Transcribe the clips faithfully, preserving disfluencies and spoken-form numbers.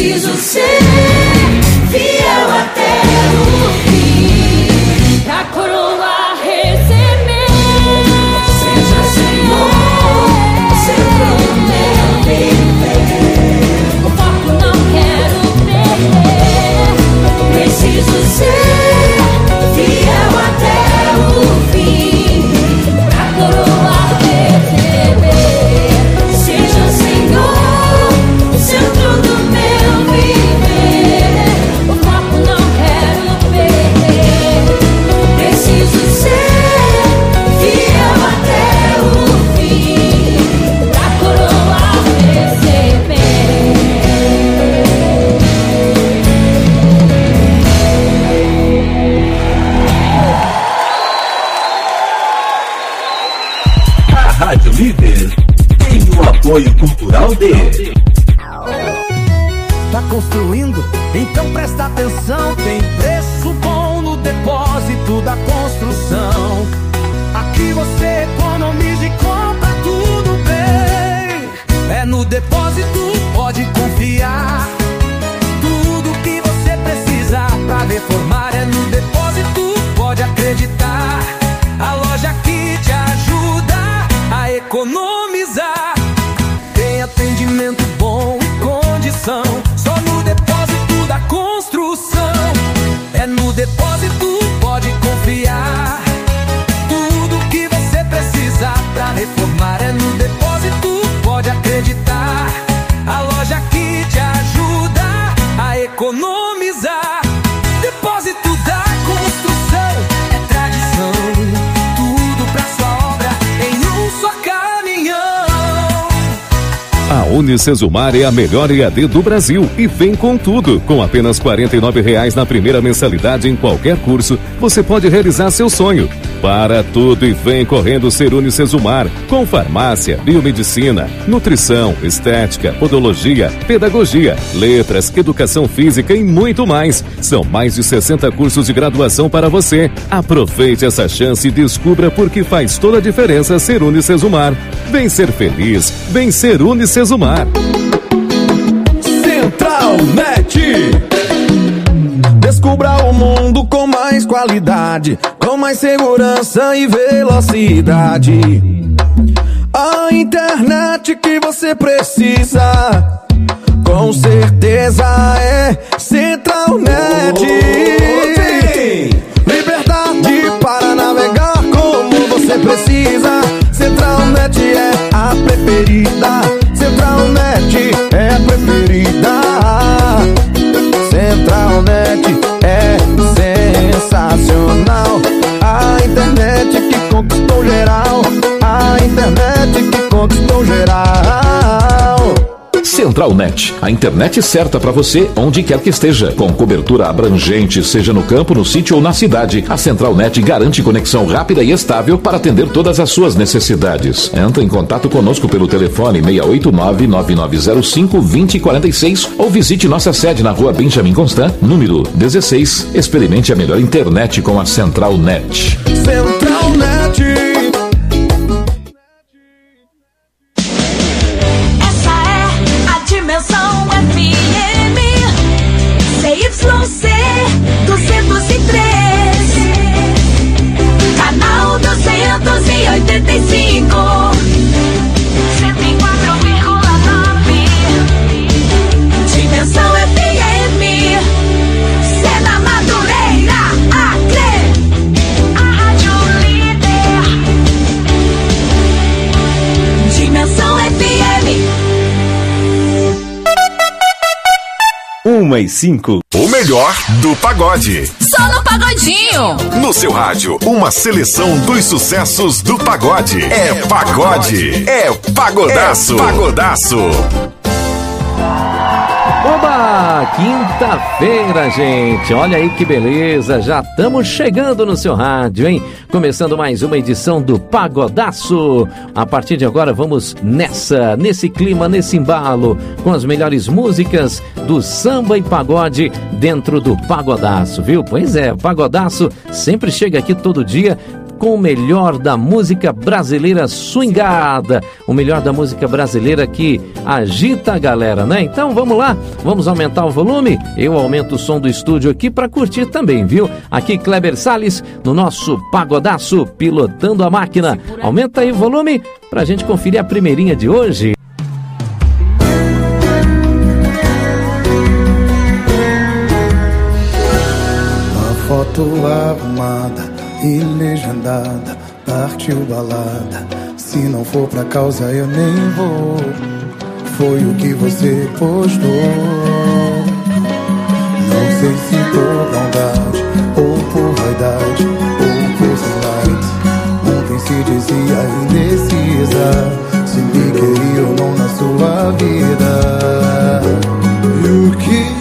Preciso ser fiel até o fim, pra coroa receber. Seja, Senhor, o centro do meu viver. O foco não quero perder. Preciso ser fiel até o fim, pra coroa receber. Seja, Senhor, o centro do meu viver. O foco não quero perder. Preciso ser fiel até o fim, pra coroa receber. A Rádio Líder tem o apoio cultural de... Tá construindo? Então presta atenção. Tem preço bom no depósito da construção. Aqui você economiza e compra tudo bem. É no depósito, pode confiar. Tudo que você precisa pra reformar é no depósito, pode acreditar. A loja que te ajuda a economizar. Tem atendimento bom e condição. Só no depósito da construção. É no depósito, pode confiar. Tudo que você precisa pra reformar é no depósito, pode acreditar. A loja que te ajuda a economizar. Depósito da construção é tradição. Tudo pra sua obra em um só caminhão. A Unicesumar é a melhor E A D do Brasil e vem com tudo. Com apenas quarenta e nove reais na primeira mensalidade em qualquer curso, você pode realizar seu sonho. Para tudo e vem correndo ser Unicesumar, com farmácia, biomedicina, nutrição, estética, podologia, pedagogia, letras, educação física e muito mais. São mais de sessenta cursos de graduação para você. Aproveite essa chance e descubra por que faz toda a diferença ser Unicesumar. Vem ser feliz, vem ser Unicesumar. Central Net. Descubra o mundo com mais qualidade, com mais segurança e velocidade. A internet que você precisa, com certeza é Central Net. Liberdade para navegar como você precisa. Central Net é a preferida. Central Net é a preferida. Central Net é sensacional. A internet que conquistou geral. A internet que conquistou geral. Central Net, a internet certa para você onde quer que esteja, com cobertura abrangente, seja no campo, no sítio ou na cidade. A Central Net garante conexão rápida e estável para atender todas as suas necessidades. Entre em contato conosco pelo telefone seis oito nove, nove nove zero cinco, dois zero quatro seis ou visite nossa sede na rua Benjamin Constant, número dezesseis. Experimente a melhor internet com a Central Net. Central Net. Dimensão F M C Y C duzentos e três, canal duzentos e oitenta e cinco, cento e quatro vírgula nove. Dimensão F M, Sena Madureira, Acre, a Rádio Líder. Dimensão F M. Uma e cinco. O melhor do pagode. Só no Pagodinho. No seu rádio, uma seleção dos sucessos do pagode. É pagode. É pagodaço. É pagodaço. Oba! Quinta-feira, gente! Olha aí que beleza! Já estamos chegando no seu rádio, hein? Começando mais uma edição do Pagodaço. A partir de agora vamos nessa, nesse clima, nesse embalo, com as melhores músicas do samba e pagode dentro do Pagodaço, viu? Pois é, o Pagodaço sempre chega aqui todo dia com o melhor da música brasileira swingada, o melhor da música brasileira que agita a galera, né? Então vamos lá, vamos aumentar o volume? Eu aumento o som do estúdio aqui para curtir também, viu? Aqui Kleber Salles, no nosso Pagodaço, pilotando a máquina. Aumenta aí o volume pra gente conferir a primeirinha de hoje. Foto arrumada e legendada, partiu balada. Se não for pra causa eu nem vou. Foi o que você postou. Não sei se por bondade ou por vaidade ou por sem likes. Ontem se dizia indecisa se me queria ou não na sua vida. E o que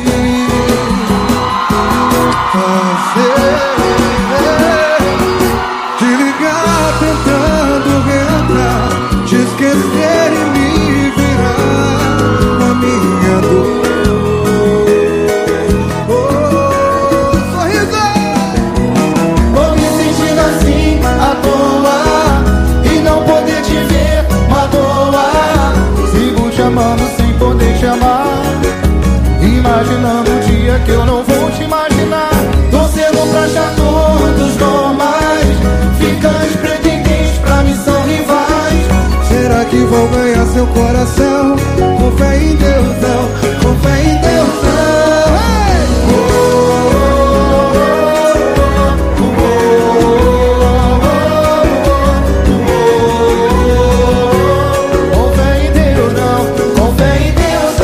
te ligar tentando reatar, te esquecer e me virar na minha dor. Oh, sorriso! Vou me sentindo assim à toa e não poder te ver magoar. Sigo te amando sem poder te amar, imaginando o dia que eu não vou te imaginar. Torcendo pra achar todos normais, ficando pretendentes pra mim são rivais. Será que vou ganhar seu coração? Com fé em Deus não, com fé em Deus não. Hey! Oh, oh, oh, oh, oh, oh, oh. Com fé em Deus não, com fé em Deus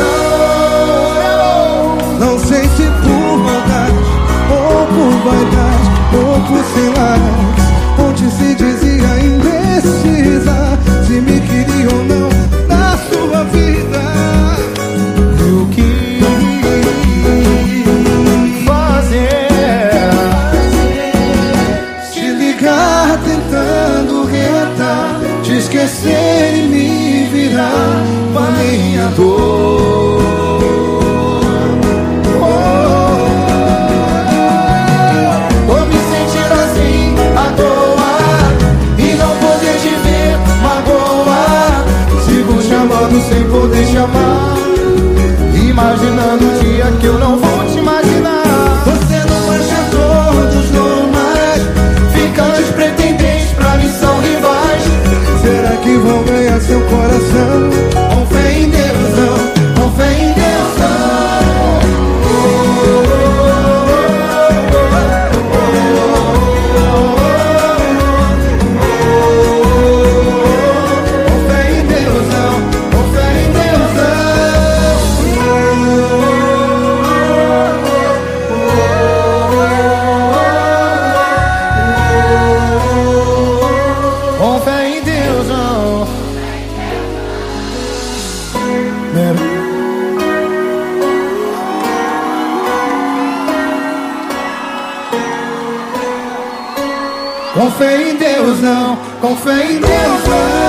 não. Não sei se por maldade ou por vaidade, ou por sem likes. Onde se dizia indecisa se me queria ou não na sua vida. E o que fazer? Te ligar tentando reatar, te esquecer e me virar pra minha dor. Sem poder te amar, imaginando o dia que eu não vou te imaginar. Você não acha todos normais, ficando pretendentes pra mim são rivais. Será que vão ganhar seu coração? Com fé em Deus não, com fé em Deus não. Com fé em Deus não, com fé em Deus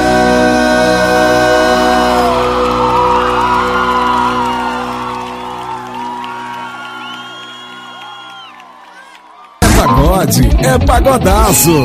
não. Pagode é pagodaço.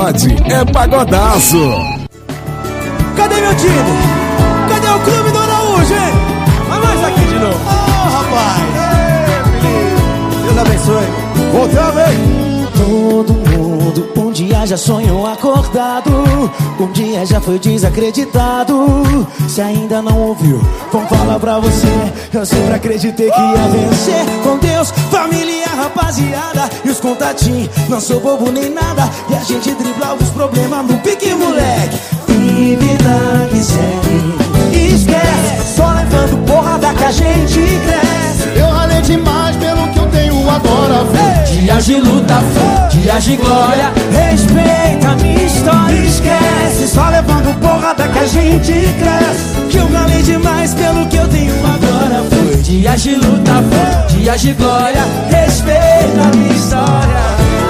pagode é pagodaço. Cadê meu time? Cadê o clube do Araújo, hein? Vai mais aqui de novo. Oh, rapaz. Ei, Felipe. Deus abençoe. Voltamos, hein? Todo mundo um dia já sonhou acordado, um dia já foi desacreditado. Se ainda não ouviu, vamos falar pra você. Eu sempre acreditei que ia vencer. Com Deus, família, rapaziada e os contatinhos. Não sou bobo nem nada, e a gente dribla os problemas no pique, moleque. E vida que segue, esquece, só levando porrada que a gente cresce. Eu ralei demais pelo que eu tenho agora, filho. Dias de luta, dias de glória. Respeita a minha história, esquece, só levando porrada que a gente cresce. Que eu ralei demais pelo que eu tenho agora. Foi dias de luta, dias de glória. Respeita a minha história.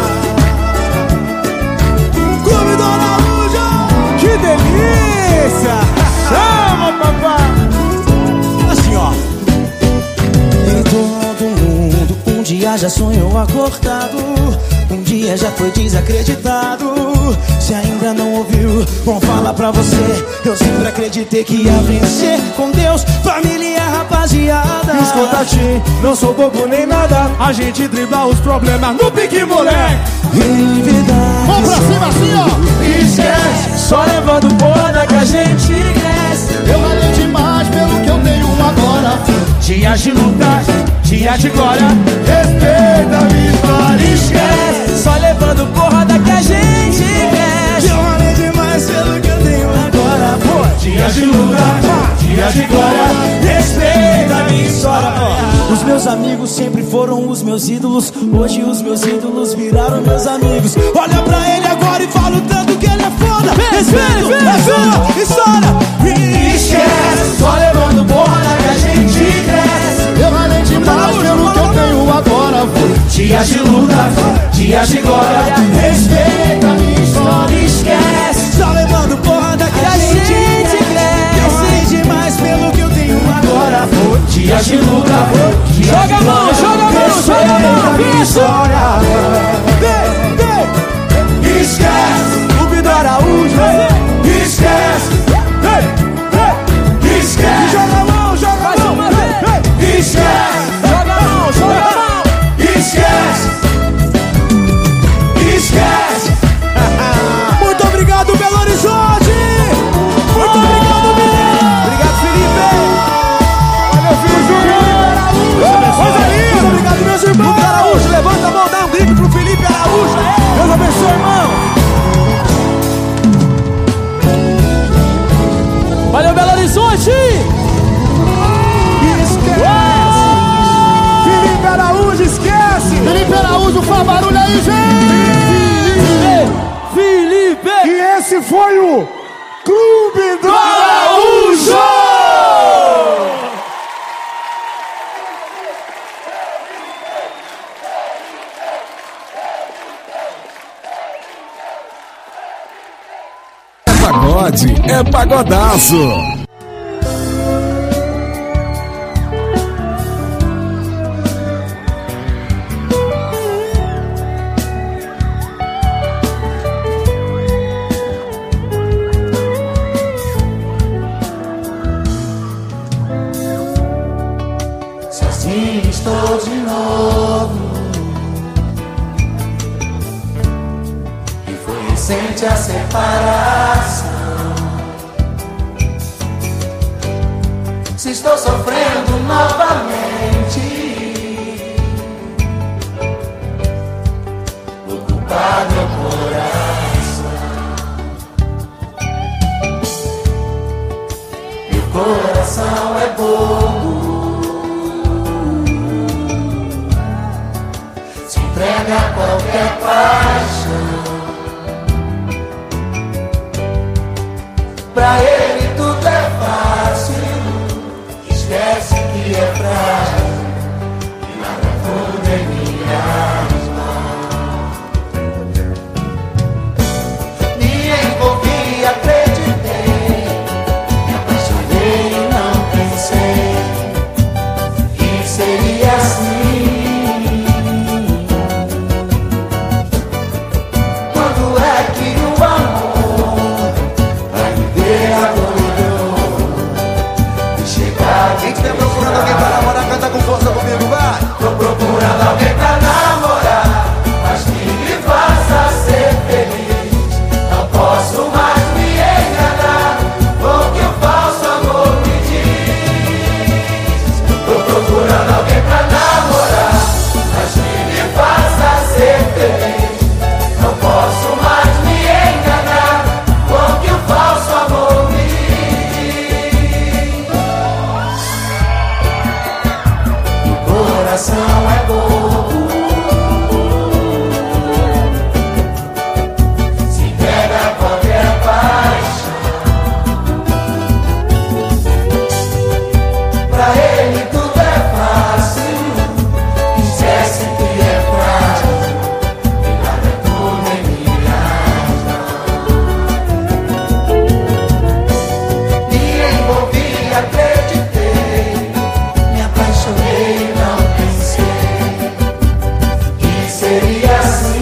Clube do Araújo, que delícia! Chama, papai! Assim, ó. E todo mundo um dia já sonhou acordado, um dia já foi desacreditado. Se ainda não ouviu, vamos falar pra você. Eu sempre acreditei que ia vencer. Com Deus, família, rapaziada. Escuta, Tim, não sou bobo nem nada. A gente dribla os problemas no pique, moleque. E vida, vamos pra cima assim, ó. Esquece, só levando porra que a gente cresce. Eu ralei demais pelo que eu tenho agora. Dias de luta, dias de glória. Respeita a minha história, esquece, só levando porrada que a gente cresce. Eu ralei demais pelo que eu tenho agora. Pô, dias de luta, dias de glória. Respeita a minha história. Os meus amigos sempre foram os meus ídolos. Hoje os meus ídolos viraram meus amigos. Olha pra ele agora e fala o tanto que ele é foda. Respeito, é sua história. Esquece, só levando porrada que a gente cresce. Eu ralei demais pelo que eu tenho agora. Dias de luta, dias de glória. Respeita a minha história, esquece, só levando porrada que a gente cresce. Eu sei demais pelo que eu tenho agora. Dias de luta, dias joga de glória. Joga a mão, joga a mão, joga a mão. Esquece, clube do Araújo. Esquece, esquece. Joga a mão, joga a mão. Esquece, joga a mão, joga a mão. Esquece, esquece. Muito obrigado, Belo Horizonte. Muito obrigado, Mineiro. Obrigado, Felipe. Valeu, filho Júnior. Coisa linda. Obrigado, meus irmãos. Felipe Araújo, levanta a mão, dá um grito pro Felipe Araújo. Deus abençoe, irmão. Valeu, Belo Horizonte. Felipe Araújo, esquece! Felipe Araújo, faz barulho aí, gente! Felipe! E esse foi o Clube do Araújo! É pagode, é pagodaço. Estou de novo e foi recente a separação. Se estou sofrendo novamente, ocupar meu coração. Meu coração é bobo, entrega a qualquer paixão. Pra ele tudo é fácil, esquece que é frágil e nada tudo em minhas mãos. Me envolvi, acreditei, me apaixonei e não pensei que seria assim. Quando é que um seria assim.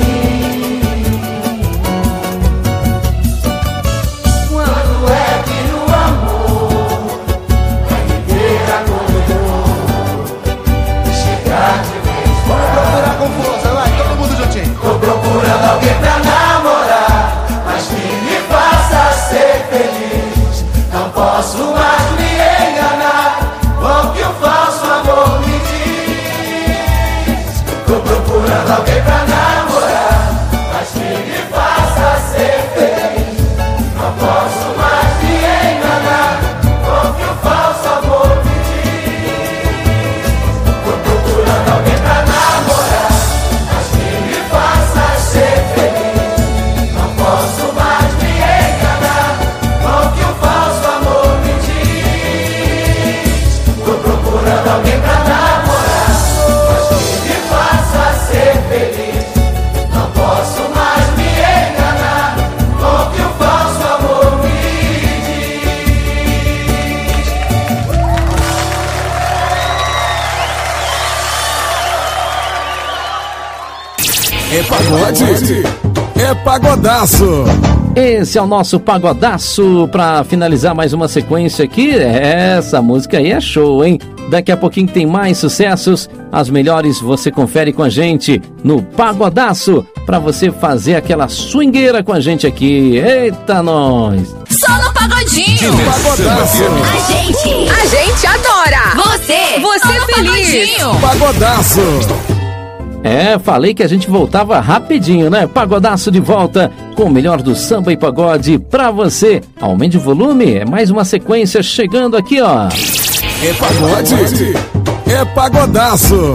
Quando é que o amor vai viver a corredor e chegar de vez? Vamos procurar confusão, vai, todo mundo juntinho. Tô procurando alguém pra namorar, mas que me faça ser feliz. Não posso mais me enganar com o que o falso amor me diz. Tô procurando alguém pra namorar, mas que me faça ser feliz. Não posso mais me enganar com o que o falso amor me diz. Tô procurando alguém pra namorar, mas que me faça ser feliz. Não posso mais me enganar com o que o falso amor me diz. Tô procurando alguém pra namorar, mas que me faça ser feliz. Não posso mais me enganar com o que o falso amor me É pagode, é pagodaço. Esse é o nosso pagodaço pra finalizar mais uma sequência aqui. Essa música aí é show, hein? Daqui a pouquinho tem mais sucessos. As melhores você confere com a gente no Pagodaço, pra você fazer aquela swingueira com a gente aqui. Eita, nós! Só no Pagodinho. Pagodaço. A gente, a gente adora. Você, você feliz. Pagodinho. Pagodaço. É, falei que a gente voltava rapidinho, né? Pagodaço de volta com o melhor do samba e pagode pra você. Aumente o volume, é mais uma sequência chegando aqui, ó. É pagode, é pagodaço.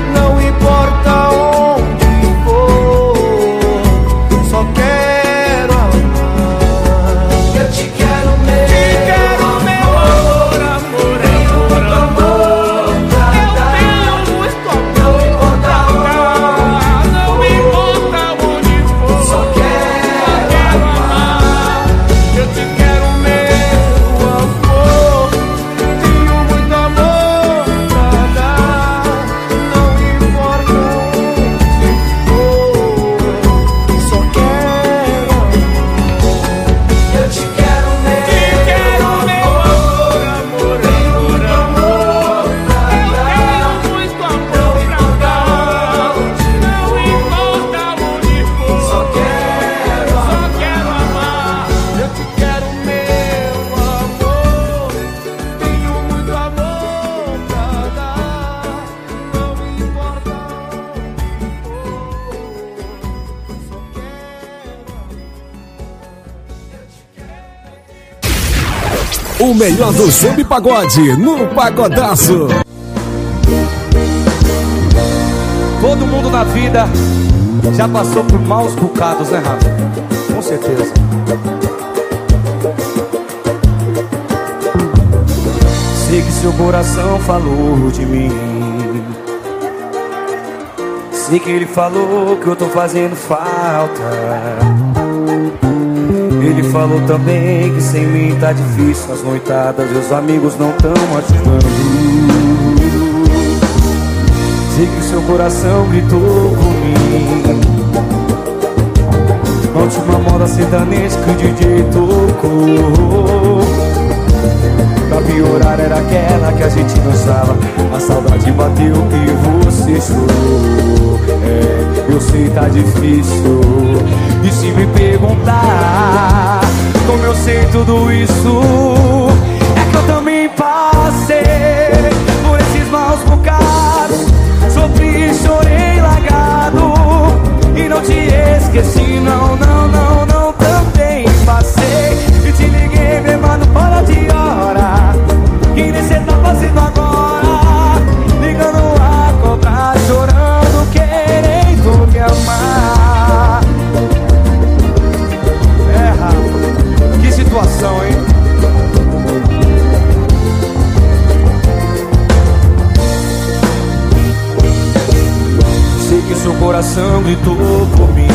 Quero O melhor do samba e pagode no Pagodaço. Todo mundo na vida já passou por maus bocados, né, Rafa? Com certeza. Sei que seu coração falou de mim. Sei que ele falou que eu tô fazendo falta. Ele falou também que sem mim tá difícil as noitadas, meus amigos não tão ajudando. Sei que seu coração gritou por mim. Na última moda sertaneja que o D J tocou. Pra piorar era aquela que a gente dançava. A saudade bateu e você chorou. É, eu sei tá difícil. E se me perguntar como eu sei tudo isso, é que eu também passei por esses maus bocados. Sofri, chorei, largado e não te esqueci, não, não, não, não. Também passei e te liguei, meu mano, fora de hora. Que nem cê tá fazendo agora, ligando a cobrar, chorando, querendo me amar. É, Rafa, que situação, hein? Sei que seu coração gritou por mim.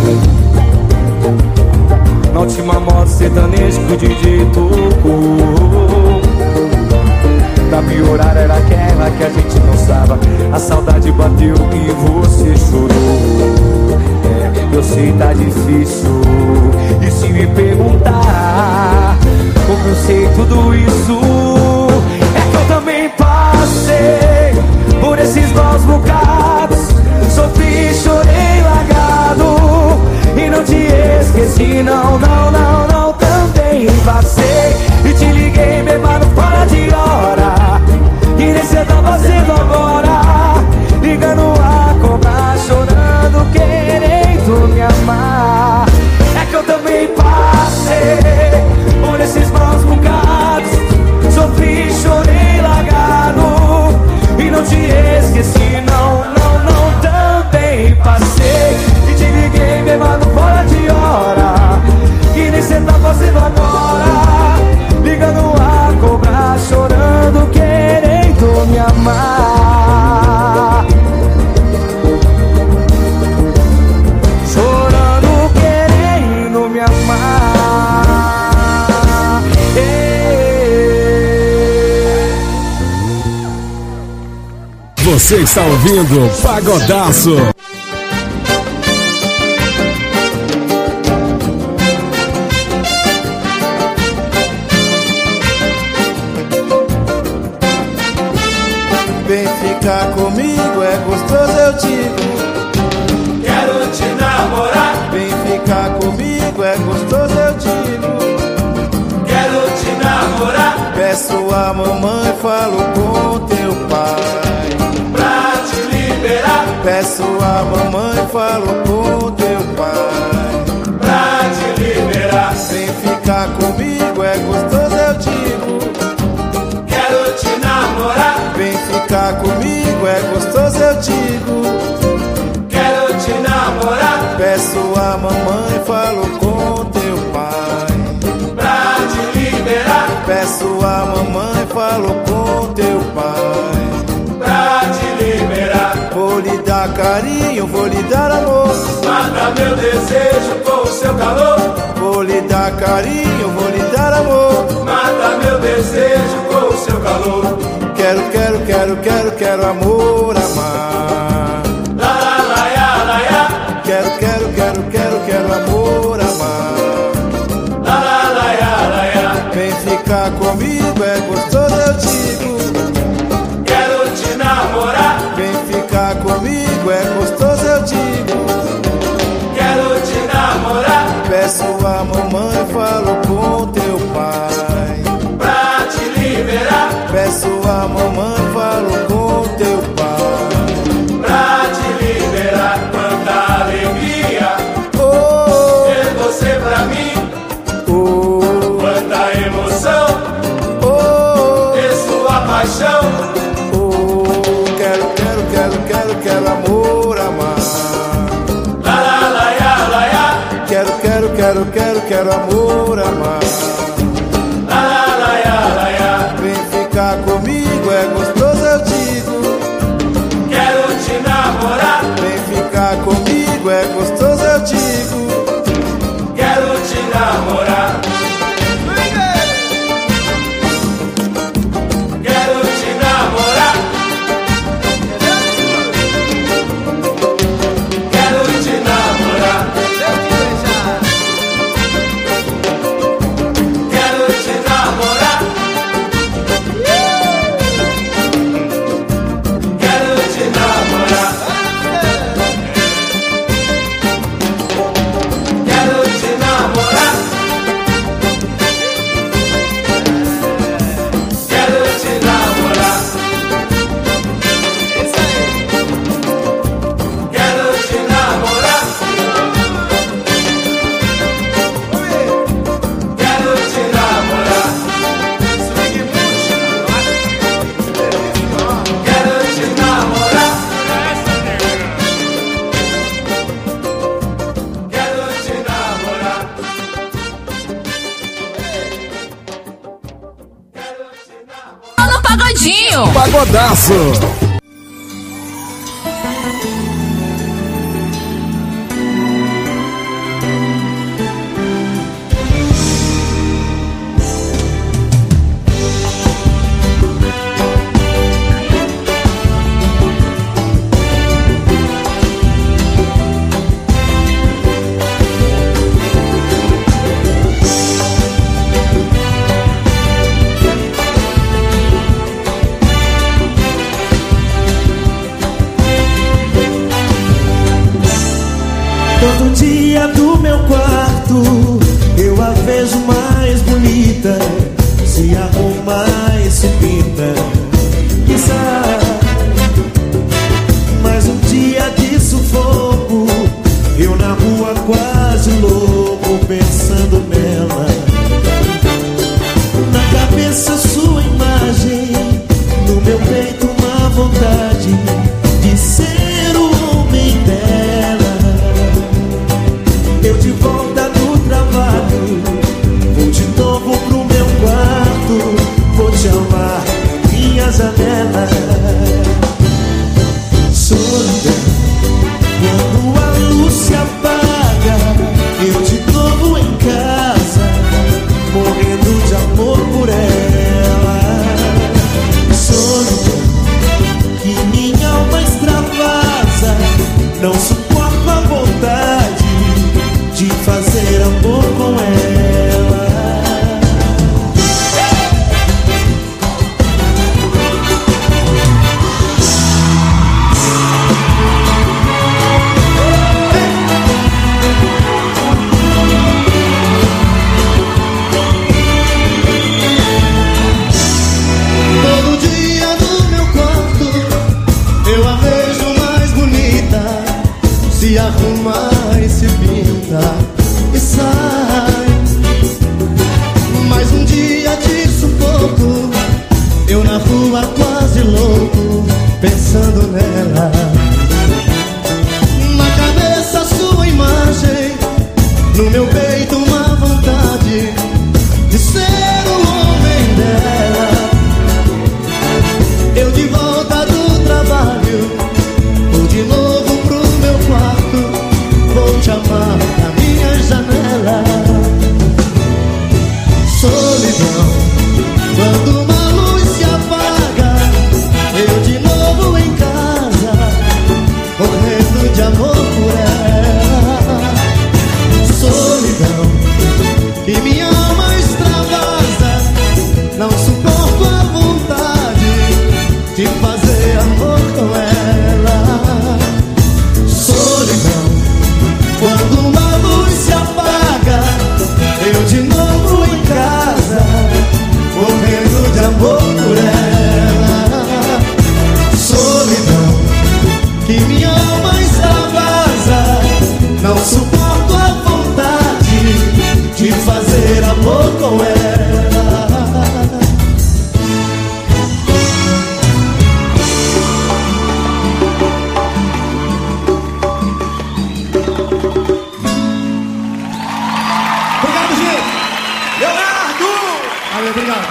Na última moda sertaneja que o D J tocou. Pra piorar era aquela que a gente dançava. A saudade bateu e você chorou. É, eu sei tá difícil. E se me perguntar como eu sei tudo isso, é que eu também passei por esses maus bocados. Sofri, chorei, largado e não te esqueci, não, não, não, não. Também passei e te liguei, meu mano, fora de hora. Que nem cê tá fazendo agora, ligando a cobrar, chorando, querendo me amar. É que eu também passei por esses maus bocados. Sofri, chorei, largado e não te esqueci, não, não, não. Também passei e te liguei, meu mano, fora de hora. Que nem cê tá fazendo agora, ligando a cobrar, chorando, querendo me amar. Chorando, querendo me amar. Ei. Você está ouvindo Pagodaço. Vem ficar comigo, é gostoso, eu digo. Quero te namorar. Vem ficar comigo, é gostoso, eu digo. Quero te namorar. Peço a mamãe, falo com teu pai Pra te liberar. Peço a mamãe, falo com teu pai Pra te liberar. Vem ficar comigo, é gostoso, eu digo. Quero te namorar. Vem ficar comigo, é gostoso, eu digo. Quero te namorar. Peço a mamãe, falo com teu pai Pra te liberar. Peço a mamãe, falo com teu pai Pra te liberar. Vou lhe dar carinho, vou lhe dar amor. Mata meu desejo com o seu calor. Vou lhe dar carinho, vou lhe dar amor. Mata meu desejo com o seu calor. Quero, quero, quero, quero, quero amor, amar. La la la ya, la ya. Quero, quero, quero, quero, quero amor, amar. La la la ya, la ya. Vem ficar comigo, é gostoso, eu digo. Quero te namorar. Vem ficar comigo, é gostoso, eu digo. Quero te namorar. Peço a mamãe, falo com teu pai Pra te liberar. Peço a mamãe, falo com teu pai Pra te liberar. Quanta alegria oh, ter você pra mim. oh, Quanta emoção quero, quero, quero amor, amar. Vem ficar comigo, é gostoso, eu digo. Quero te namorar. Vem ficar comigo, é gostoso, eu digo. Quero te namorar. Quero te namorar. Quero te namorar. Quero te namorar. Quero te namorar. Quero te namorar. Quero te namorar. Quero te namorar. Quero te namorar. Quero te namorar. Quero te namorar. No pagodinho. Pagodaço. Todo dia do meu quarto eu a vejo mais bonita, se arruma e se pinta, e sai. Mais um dia de sufoco, eu na rua quase louco, pensando nela. Na cabeça sua imagem, no meu peito uma vontade de ser o homem dela. Eu de volta do trabalho, vou de novo pro meu quarto, vou te amar, minha janela. Solidão, quando a luz se apaga, eu de novo em casa, morrendo de amor por ela. Solidão, que minha alma extravasa, não suporto a vontade de fazer amor com ela. Todo dia no meu quarto eu a vejo mais bonita, se arruma e se pinta e sai. Obrigado, gente. Leonardo. Valeu, obrigado.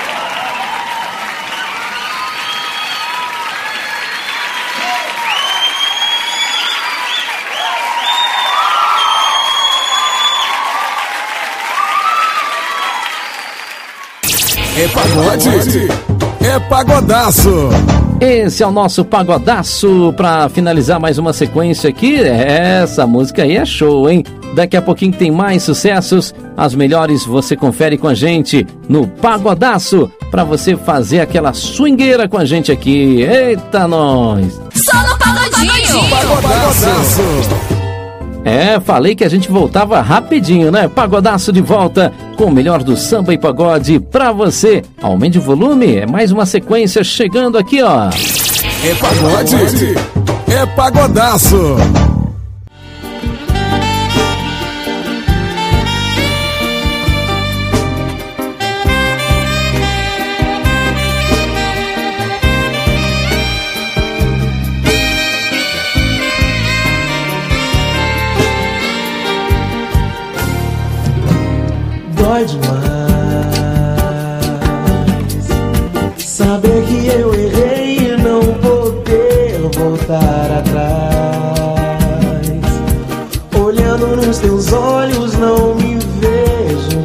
É pagode, é pagodaço. Esse é o nosso pagodaço pra finalizar mais uma sequência aqui. Essa música aí é show, hein? Daqui a pouquinho tem mais sucessos. As melhores você confere com a gente no Pagodaço, pra você fazer aquela swingueira com a gente aqui. Eita, nós! Só no Pagodinho. Pagodaço. É, falei que a gente voltava rapidinho, né? Pagodaço de volta com o melhor do samba e pagode pra você. Aumente o volume, é mais uma sequência chegando aqui, ó. É pagode, é pagodaço. Dói demais saber que eu errei e não poder voltar atrás. Olhando nos teus olhos não me vejo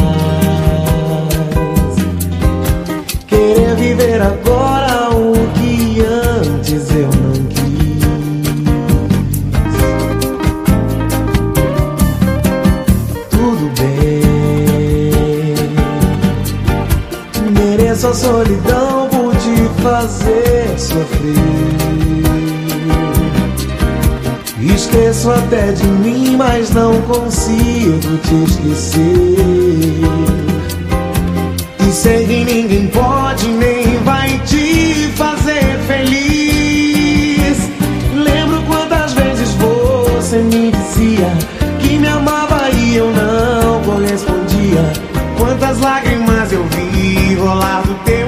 mais. Querer viver agora o que antes eu não quis. Tudo bem, mereço a solidão por te fazer sofrer. Esqueço até de mim, mas não consigo te esquecer. E sei que ninguém pode nem vai te fazer feliz. Lembro quantas vezes você me dizia que me amava e eu não correspondia. Quantas lágrimas eu vi rolar do teu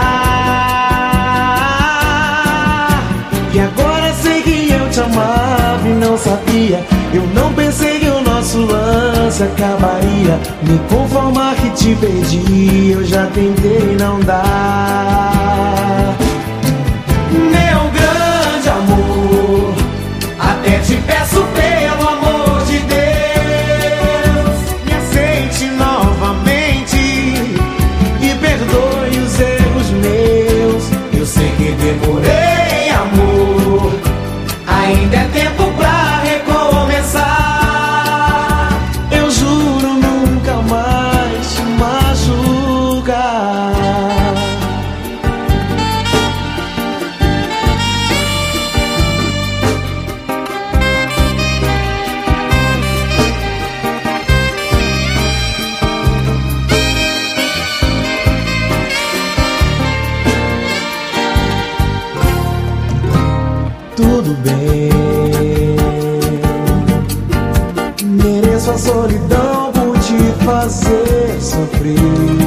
olhar. E agora sei que eu te amava e não sabia. Eu não pensei que o nosso lance acabaria. Me conformar que te perdi, eu já tentei não dar. Meu grande amor, até te peço pelo amor de Deus, me aceite novamente e perdoe os erros meus. Eu sei que demorei, amor, ainda é tempo pra recomeçar. Eu juro nunca mais te machucar. Tudo bem, mereço a solidão por te fazer sofrer.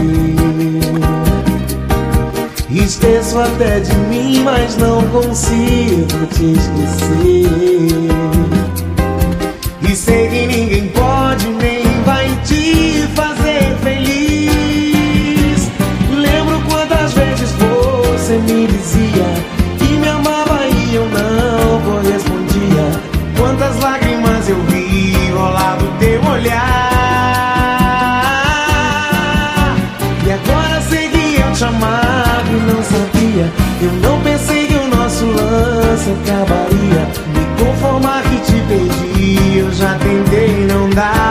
Esqueço até de mim, mas não consigo te esquecer. E sei que ninguém pode nem vai te fazer feliz. Lembro quantas vezes você me dizia que me amava e eu não correspondia. Quantas lágrimas eu vi rolar do teu olhar. E agora sei que eu te amava e não sabia. Eu não pensei que o nosso lance acabaria. Me conformar que te perdi, eu já tentei não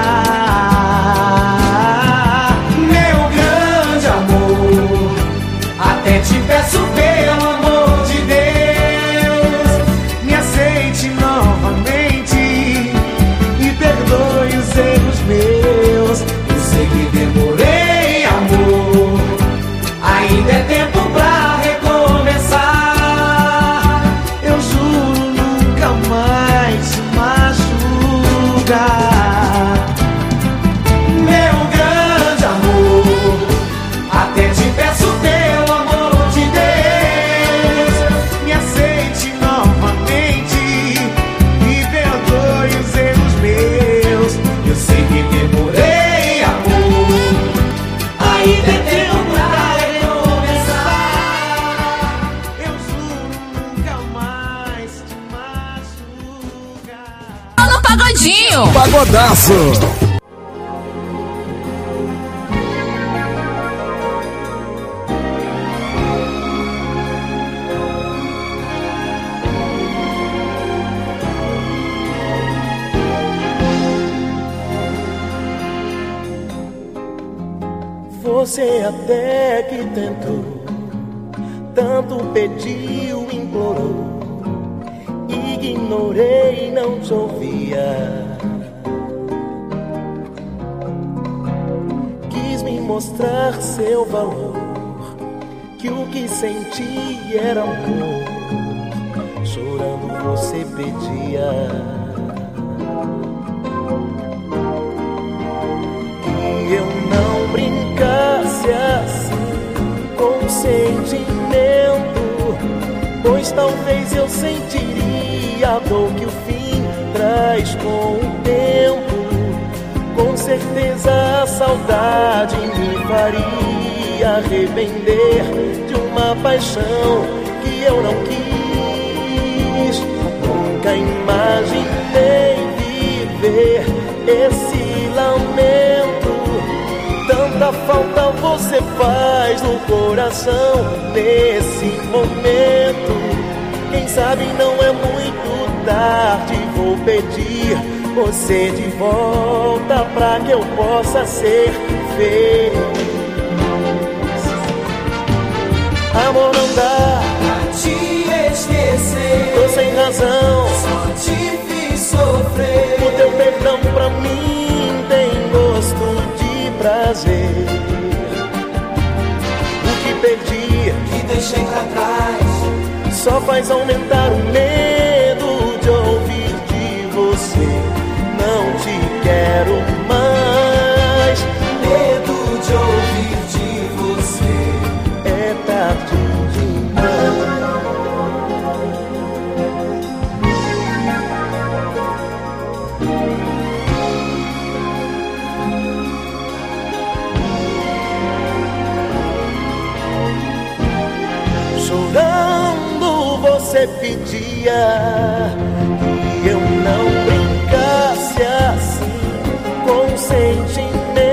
dar. Meu grande amor, até te peço pelo amor de Deus, me aceite novamente e perdoe os erros meus. Eu sei que demorei, amor, ainda é tempo pra recomeçar. Eu juro nunca Pagodaço. Você até que tentou, tanto pediu, implorou, ignorei, não te ouvia. Quis me mostrar seu valor, que o que senti era amor. Chorando você pedia que eu não brincasse assim com sentimento, pois talvez eu sentiria a dor que o fim traz com o tempo. Com certeza a saudade me faria arrepender de uma paixão que eu não quis. Nunca imaginei viver esse lamento. Tanta falta você faz no coração nesse momento. Quem sabe não é muito tarde, vou pedir você de volta pra que eu possa ser feliz. Amor, não dá pra te esquecer, tô sem razão, só te fiz sofrer. O teu perdão pra mim tem gosto de prazer. O que perdi, que deixei pra trás, só faz aumentar o medo de ouvir de você. Não te quero mais, medo de ouvir de você. É tarde demais. Chorando você pedia que eu não brincasse assim com sentimento,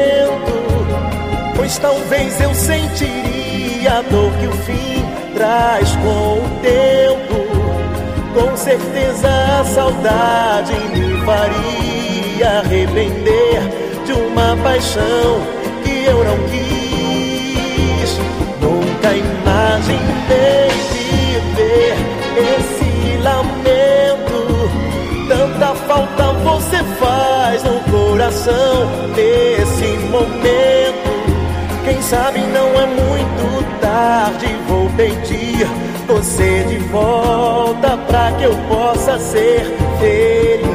pois talvez eu sentiria a dor que o fim traz com o tempo. Com certeza a saudade me faria arrepender de uma paixão que eu não quis. Nunca imaginei viver esse lamento. Tanta falta você faz no coração nesse momento. Quem sabe não é muito tarde, vou pedir você de volta pra que eu possa ser feliz.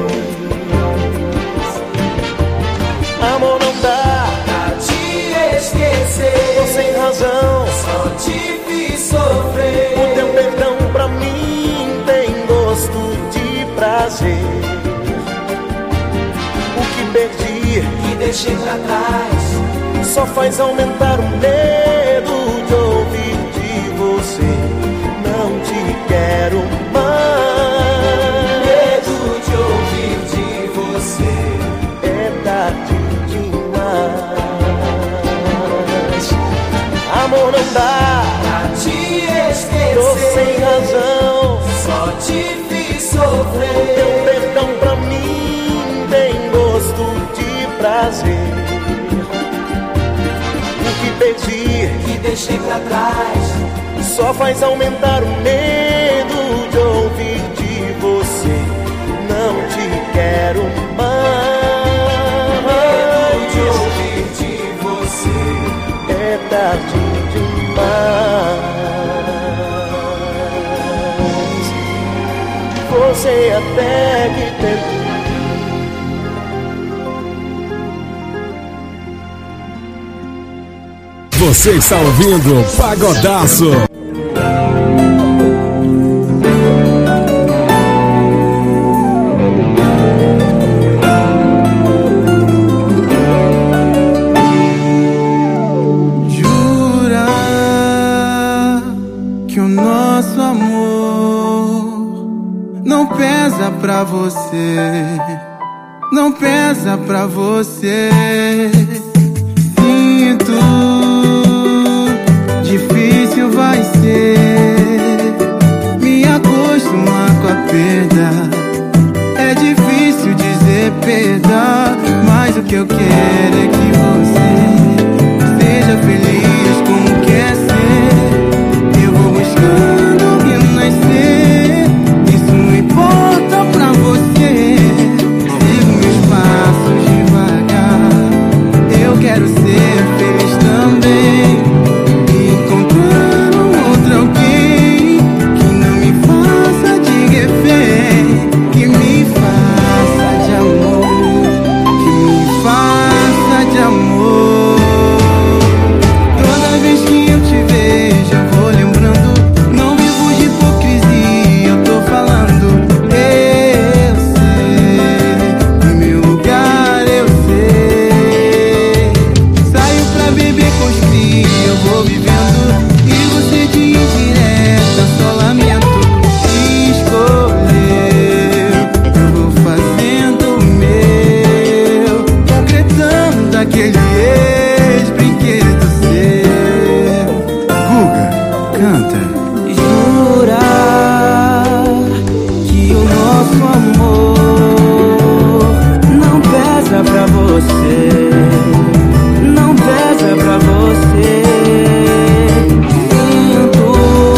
Amor, não dá pra te esquecer, tô sem razão, só te fiz sofrer. O teu perdão pra mim tem gosto de prazer. O que perdi, que deixei pra trás, só faz aumentar o medo de ouvir de você. Não te quero mais, medo de ouvir de você. É tarde demais. Amor, não dá pra te esquecer, tô sem razão, só te fiz sofrer. O teu perdão pra mim tem gosto de prazer. O que perdi, que deixei pra trás, só faz aumentar o medo de ouvir de você. Não te quero mais, medo de ouvir de você. É tarde demais. Você até que tentou. Você está ouvindo Pagodaço. Jura que o nosso amor não pesa pra você. não pesa pra você. Sinto, difícil vai ser me acostumar com a perda. É difícil dizer perda, mas o que eu quero é que você seja feliz como quer ser. Eu vou buscando renascer, isso não importa pra você. Sigo meus passos devagar, eu quero ser feliz também. Encontrando outro alguém que não me faça de refém, que me faça de amor, que me faça de amor. Toda vez que eu te vejo eu vou lembrando, não vivo de hipocrisia, eu tô falando. Eu sei, no meu lugar eu sei. Saio pra beber com os cria, eu vou vivendo, e você de indireta só lamento. Escolheu, eu vou fazendo o meu, concretando aquele ex-brinquedo seu. Guga, canta. Jurar que o nosso amor não pesa pra você, não pesa pra você. Sinto,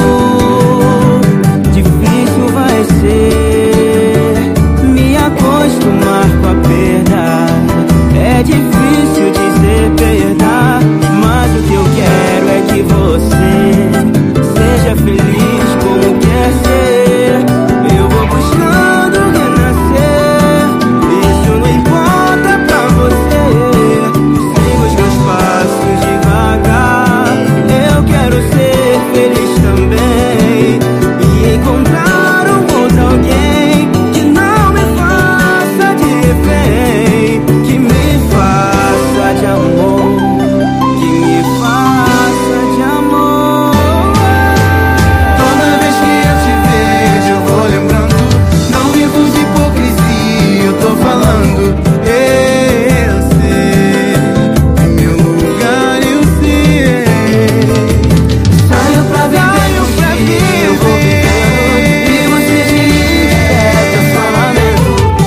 difícil vai ser me acostumar com a perda. É difícil dizer perda, mas o que eu quero é que você seja feliz como quer ser. Eu vou buscando renascer, isso não importa pra você. Sigo os meus passos devagar, eu quero ser feliz também. E encontrar um outro alguém que não me faça de refém, que me faça de amor, que me faça de amor. Toda vez que eu te vejo eu vou lembrando, não vivo de hipocrisia, eu tô falando. Eu sei, em meu lugar eu sei. Saio pra viver com você, eu vou vivendo, e você de indireta só lamento.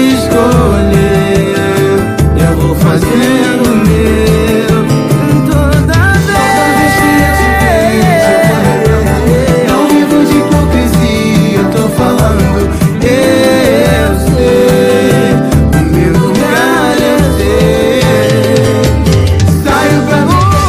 Escolher, eu vou fazendo o meu. Toda vez que eu te vejo eu vou lembrando, não vivo de hipocrisia, eu tô falando. Eu sei, o meu lugar eu sei. Saio pra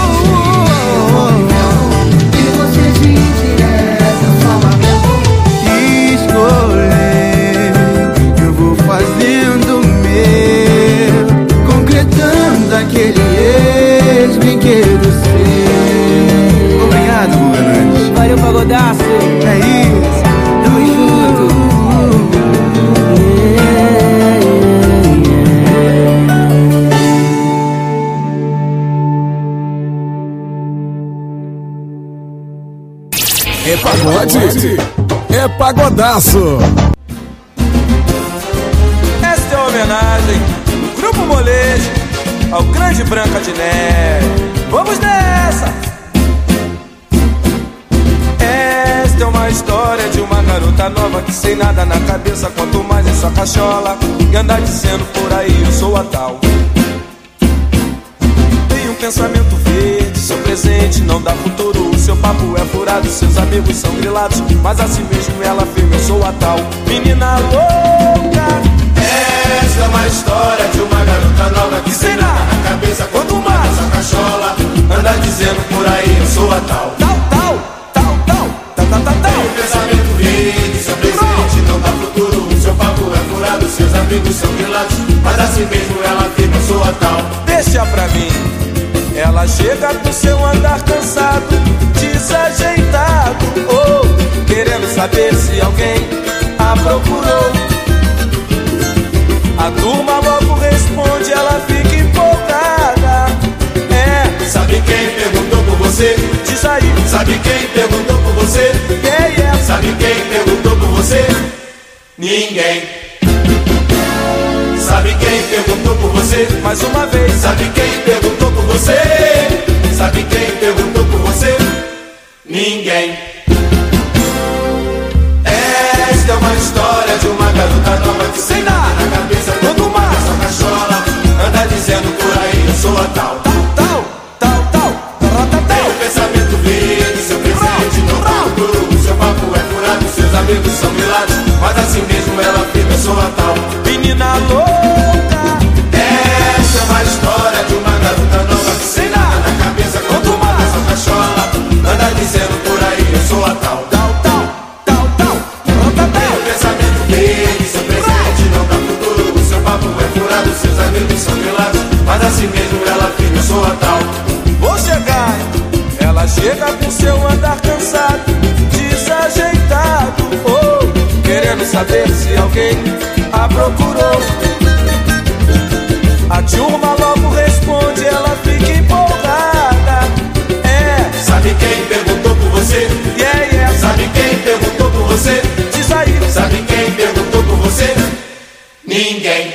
e você de indireta só lamento. Escolher, eu vou fazendo o meu, concretando aquele ex-brinquedo seu. Obrigado, Guga Nandes. Valeu, Pagodaço. É isso. Tamo junto. É pagode, é pagodaço. Esta é uma homenagem do Grupo Molejo ao grande Branca de Neve. Vamos nessa! Esta é uma história de uma garota nova que sem nada na cabeça, quanto mais em sua cachola, e anda dizendo por aí eu sou a tal. Tem um pensamento verde, seu presente não dá futuro, seu papo é furado, seus amigos são grilados, mas assim mesmo ela afirma eu sou a tal menina louca. Essa é uma história de uma garota nova que sem nada na cabeça, quanto mais essa cachola, anda dizendo por aí eu sou a tal. Tal, tal, tal, tal, tal, tal, tal, tal. Tem um pensamento verde, seu presente não dá futuro, seu papo é furado, seus amigos são grilados, mas assim mesmo ela afirma eu sou a tal. Deixa pra mim. Ela chega do seu andar cansado, desajeitado, oh, querendo saber se alguém a procurou. A turma logo responde, ela fica empolgada. É, sabe quem perguntou por você? Diz aí, sabe quem perguntou por você? Quem é? Sabe quem perguntou por você? Ninguém. Sabe quem você mais uma vez. Sabe quem perguntou por você? Sabe quem perguntou por você? Ninguém. Esta é uma história de uma garota nova que sem nada na cabeça, quanto mais só cachola, anda dizendo por aí eu sou a tal, tal, tal, tal, tal. Tem o pensamento verde, seu presente não tá futuro. O seu papo é furado, seus amigos são milados, mas assim mesmo ela fica, eu sou a tal menina louca. Essa é uma história de uma garota nova que sem nada na cabeça, quanto mais só cachola, anda dizendo por aí eu sou a tal, tal, tal, tal, tal. Tem o pensamento verde, seu presente não dá futuro. O seu papo é furado, seus amigos são milados, mas assim mesmo ela fica, eu sou a tal. Vou chegar, ela chega com seu andar cansado, desajeitado, oh, querendo saber se alguém a procurou. A turma logo responde, ela fica empolgada. É, sabe quem perguntou por você? Yeah, yeah. Sabe quem perguntou por você? Diz aí. Sabe quem perguntou por você? Ninguém.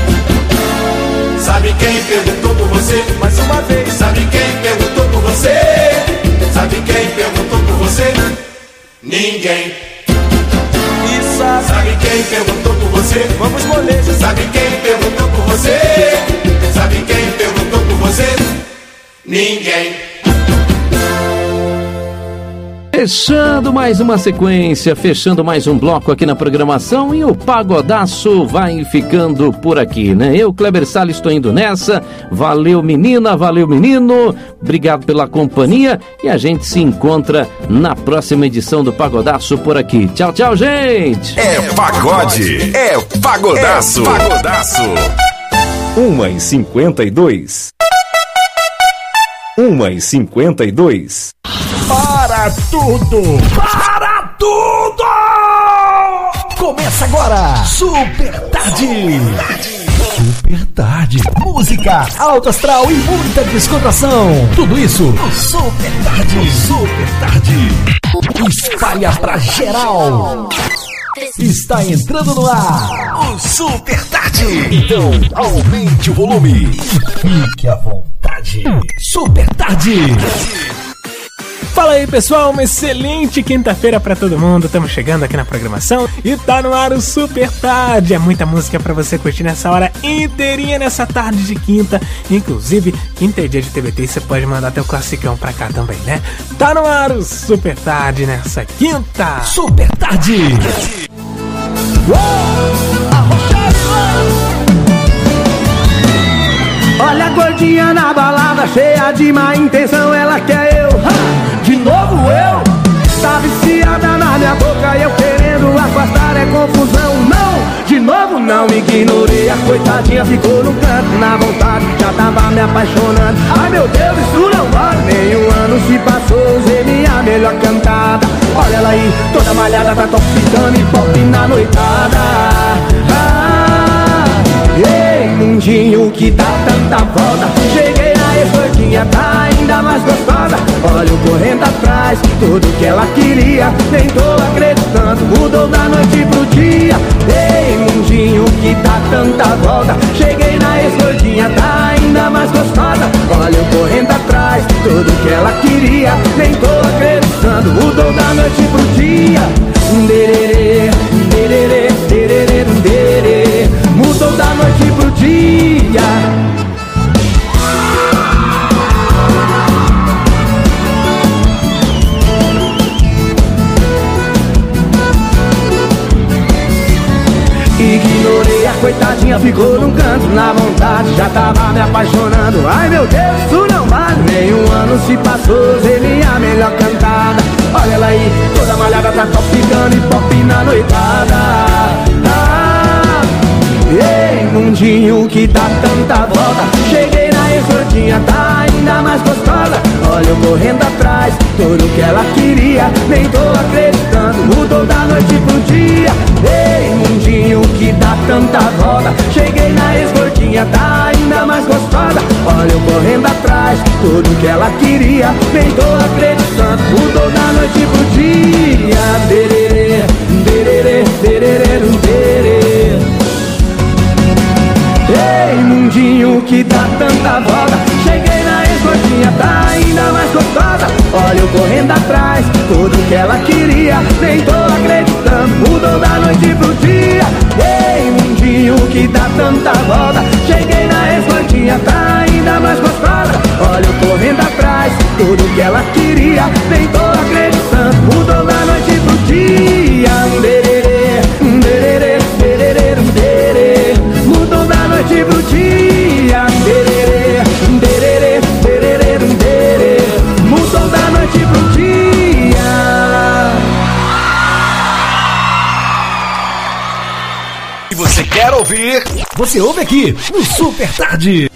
Sabe quem perguntou por você? Mais uma vez. Sabe quem perguntou por você? Sabe quem perguntou por você? Ninguém. E sabe, sabe quem perguntou por você? Vamos molejo. Sabe quem perguntou por você? Sabe quem perguntou por você? Ninguém. Fechando mais uma sequência, fechando mais um bloco aqui na programação, e o Pagodaço vai ficando por aqui, né? Eu, Kleber Salles, estou indo nessa. Valeu, menina, valeu, menino. Obrigado pela companhia e a gente se encontra na próxima edição do Pagodaço por aqui. Tchau, tchau, gente! É pagode, é pagodaço. É pagodaço. uma e cinquenta e dois. uma e cinquenta e dois. Para tudo! Para tudo! Começa agora! Super Tarde! Super Tarde! Música, alto astral e muita descontração! Tudo isso no Super Tarde! Super Tarde! Espalha pra geral! Está entrando no ar o Super Tarde! Então aumente o volume e fique à vontade! Super Tarde! Fala aí, pessoal, uma excelente quinta-feira pra todo mundo. Estamos chegando aqui na programação e tá no ar o Super Tarde. É muita música pra você curtir nessa hora inteirinha, nessa tarde de quinta. Inclusive, quinta é dia de T B T e você pode mandar teu classicão pra cá também, né? Tá no ar o Super Tarde nessa quinta. Super Tarde! Olha a gordinha na balada, cheia de má intenção, ela quer eu, ha! De novo eu. Tá viciada na minha boca e eu querendo afastar, é confusão. Não, de novo não, ignorei. A coitadinha ficou no canto, na vontade, já tava me apaixonando. Ai meu Deus, isso não vale. Nenhum ano se passou, usei minha melhor cantada. Olha ela aí, toda malhada, tá topicando e pop na noitada. Ah, ei, mundinho que dá tanta volta. Cheguei na ex-gordinha, tá ainda mais gostosa. Olha eu correndo atrás, tudo que ela queria, nem tô acreditando, mudou da noite pro dia. Ei, mundinho que dá tanta volta. Cheguei na ex-gordinha, tá ainda mais gostosa. Olha eu correndo atrás, tudo que ela queria, nem tô acreditando, mudou da noite pro dia. Dererê, dererê, dererê, dererê, mudou da noite pro dia. Ignorei, a coitadinha ficou num canto, na vontade, já tava me apaixonando. Ai meu Deus, isso não vale. Nenhum ano se passou, usei minha melhor cantada. Olha ela aí, toda malhada, tá topicando e pop na noitada. Ah, ei, mundinho que dá tanta volta. Cheguei na ex-gordinha, tá ainda mais gostosa. Olha eu correndo atrás, tudo que ela queria, nem tô acreditando, mudou da noite pro dia. Ei, mundinho que dá tanta volta. Cheguei na ex-gordinha, tá ainda mais gostosa. Olha eu correndo atrás, tudo que ela queria, nem tô acreditando, mudou da noite pro dia. Dererê, dererê, dererê, dererê. Ei, mundinho mundinho que dá tanta volta. Cheguei na ex-gordinha, tá ainda mais gostosa. Olha eu correndo atrás, tudo que ela queria. Nem tô acreditando, mudou da noite pro dia. Ei, mundinho que dá tanta volta. Cheguei na ex-gordinha, tá ainda mais gostosa. Olha eu correndo atrás, tudo que ela queria. Nem tô acreditando, mudou da noite pro dia. Dererê, dererê, dererê, dererê. Mudou da noite pro dia. Dererê, dererê, dererê, dererê. Mudou da noite pro dia. E você quer ouvir? Você ouve aqui no Super Tarde.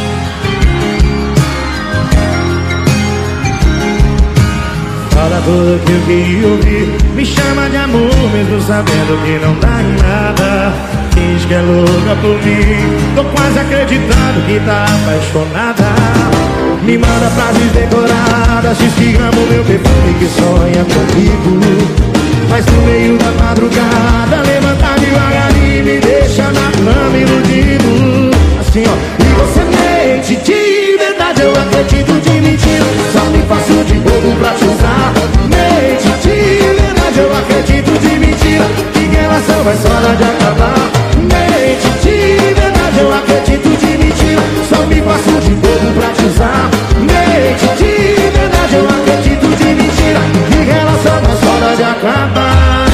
Fala tudo que eu queria ouvir. Me chama de amor, mesmo sabendo que não dá em nada. Diz que é louca por mim, tô quase acreditando que tá apaixonada. Me manda frases decoradas, diz que ama o meu perfume, que sonha comigo. Mas no meio da madrugada levanta devagarinho e me deixa na cama iludido. Assim ó, e você mente, de verdade eu acredito, de mentira só me faço de bobo pra te usar. Mente, de verdade eu acredito, de mentira que relação vai só hora de acabar. Mente, de verdade eu acredito, de mentira só me faço de bobo pra te usar. Mente, de verdade eu acredito, de mentira que relação vai só hora de acabar.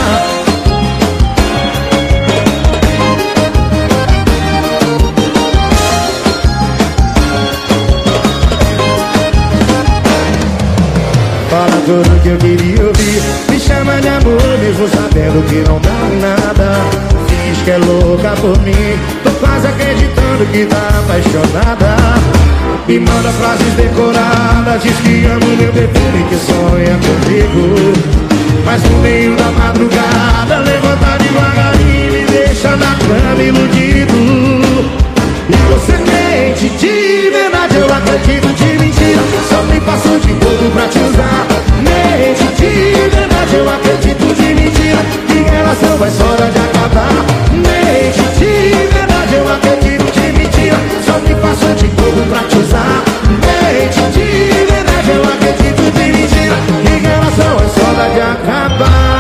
Fala tudo que eu queria ouvir. Me chama de amor, mesmo sabendo que não dá em nada. Diz que é louca por mim, tô quase acreditando que tá apaixonada. Me manda frases decoradas, diz que ama o meu perfume, que sonha comigo. Mas no meio da madrugada levanta devagarinho e me deixa na cama iludido. E você mente, de verdade eu acredito, de mentira só me passo de bobo pra te usar. Mente, de verdade eu acredito, de mentira que relação vai só hora de acabar. Mente, de verdade eu acredito, de mentira só me passo de bobo pra te usar. Mente, de verdade eu acredito, de mentira que relação vai só hora de acabar.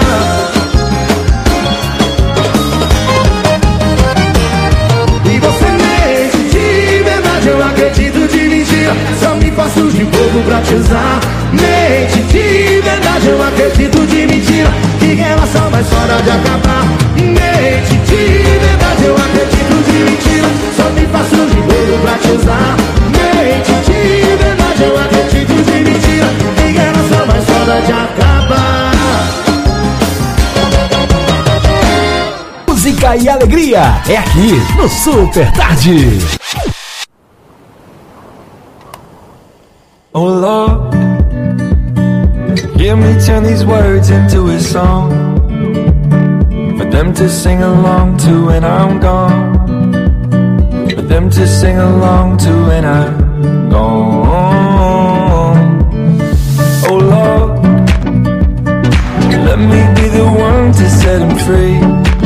E você mente, de verdade eu acredito, de mentira só me faço de bobo pra te usar. Mente, de verdade eu acredito, de mentira que relação vai só hora de acabar. Mente, de verdade eu acredito, de mentira só me faço de bobo pra te usar. Mente, de verdade eu acredito, de mentira que relação vai só hora de acabar. Música e alegria é aqui no Super Tarde. Oh Lord, hear me turn these words into a song for them to sing along to when I'm gone, for them to sing along to when I'm gone. Oh Lord, let me be the one to set them free.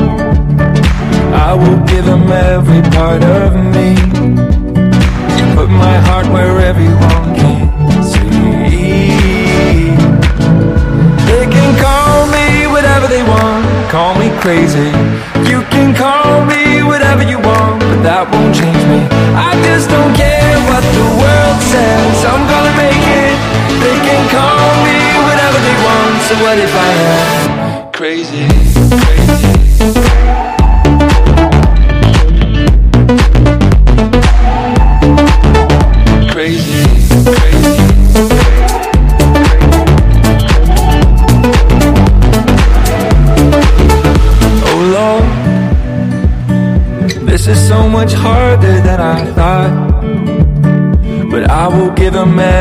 I will give them every part of me, put my heart where everyone can see. They can call me whatever they want, call me crazy. You can call me whatever you want, but that won't change me. I just don't care what the world says, I'm gonna make it. They can call me whatever they want, so what if I am crazy, crazy? Crazy, crazy. Oh Lord, this is so much harder than I thought, but I will give them